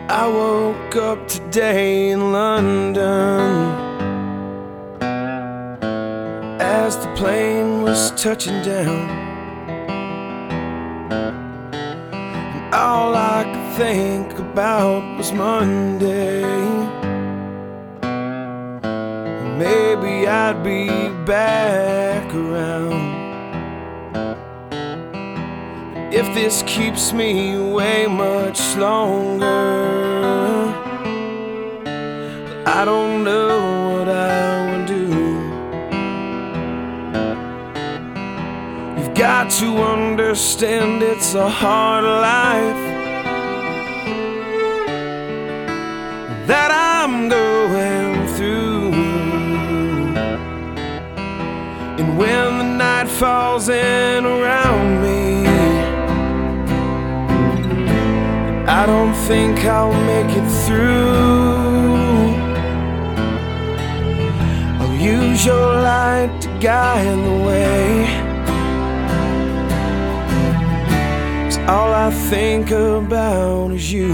I woke up today in London as the plane was touching down, and all I could think about was Monday. Maybe I'd be back around. If this keeps me away much longer, I don't know what I will do. You've got to understand it's a hard life that I'm going through. And when the night falls in around me, I don't think I'll make it through. I'll use your light to guide the way, 'cause all I think about is you.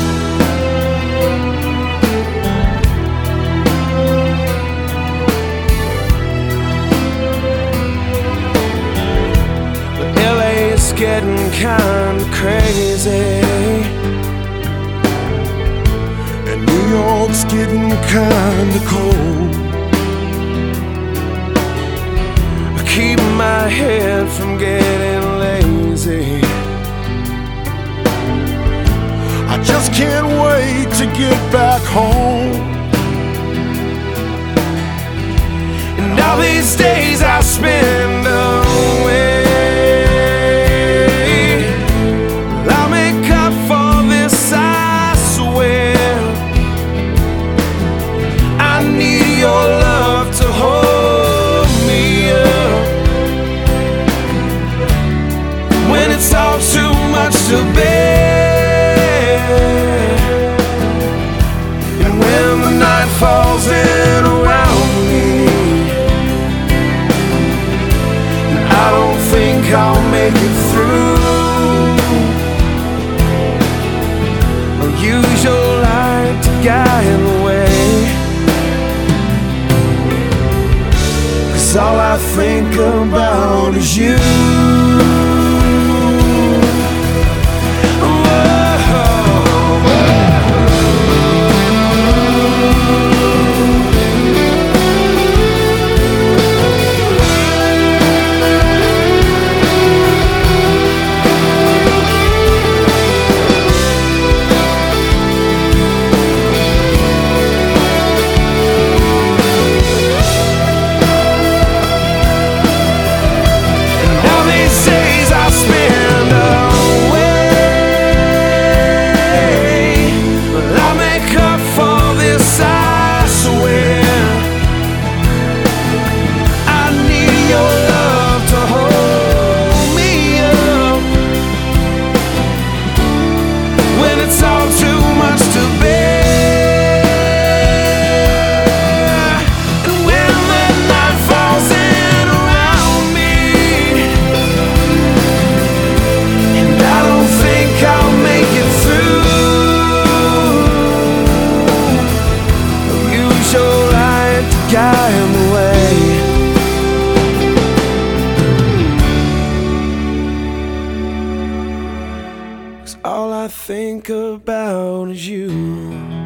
But LA is getting kinda crazy, New York's getting kinda cold. I keep my head from getting lazy. I just can't wait to get back home. And all these days I spend away, I'll make up for this, I swear. I need your love to hold me up when it's all too much to bear. And when the night falls in around me, I don't think I'll make it through. I'll use your light to guide the way, 'cause all I think about is you. Guide the way, 'cause all I think about is you.